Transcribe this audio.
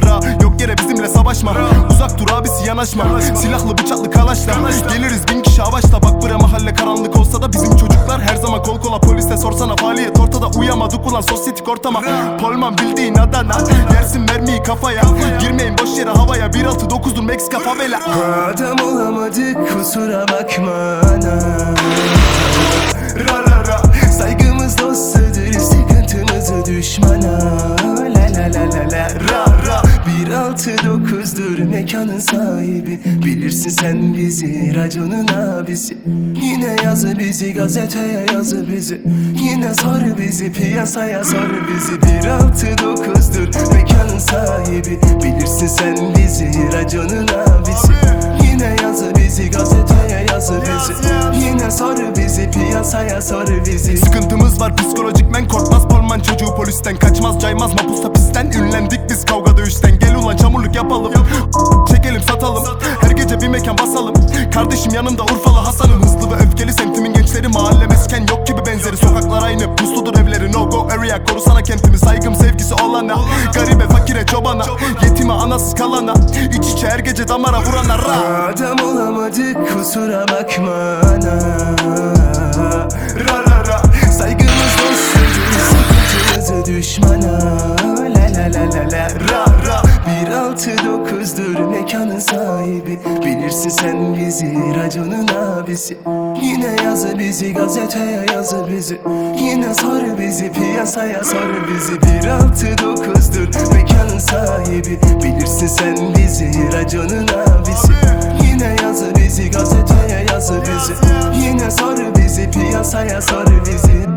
ra. Yok yere bizimle savaşma, uzak dur abisi yanaşma. Silahlı bıçaklı kalaşla geliriz 1000 kişi avaçla. Bak bre mahalle karanlık olsa da bizim çocuklar her zaman kol kola. Polise sorsana faaliyet ortada, uyamadık ulan sosyetik ortama. Polman bildiğin Adana, yersin mermiyi kafaya. Girmeyin boş yere havaya, 169'dur Meksika favela. Adam olamadık kusura bakma ana. Ra ra ra. Saygımız dostlardır, sıkıntımızı düşmana. La la la la la ra ra. 169'dur mekanın sahibi. Bilirsin sen bizi, raconun abisi. Yine yazı bizi, gazeteye yazı bizi. Yine sor bizi, piyasaya sor bizi. 169'dur mekanın sahibi. Bilirsin sen bizi, raconun abisi. Yine yazı bizi, gazeteye yazı bizi. Yine sor bizi, piyasaya sor bizi. Sıkıntımız var psikolojik men, korkmaz Polman çocuğu polisten. Kaçmaz caymaz mapusta pisten, ünlendik biz kavga dövüşten. Gel ulan çamurluk yapalım, çekelim satalım, her gece bir mekan basalım. Kardeşim yanımda Urfalı Hasan'ım, hızlı ve öfkeli semtimin gençleri. Mahalle mesken yok gibi benzeri, sokaklar aynı pusludur evleri. No go area korusana kentimi, saygım sevgisi olana. Garibe fakire çobana, yetime anasız kalana. İç içe her gece damara vurana ra. Adam olamadık kusura bakma ana. Ra ra ra. Saygımız dostlardır, sıkıntımızı düşmana. La la la la la ra ra. 169'dur mekanın sahibi. Bilirsin sen bizi, raconun abisi. Yine yazı bizi, gazeteye yazı bizi. Yine sor bizi, piyasaya sor bizi. 169'dur mekanın sahibi. Bilirsin sen bizi, raconun abisi. Yine yazı bizi, gazeteye yazı bizi. Yine sor bizi, piyasaya sor bizi.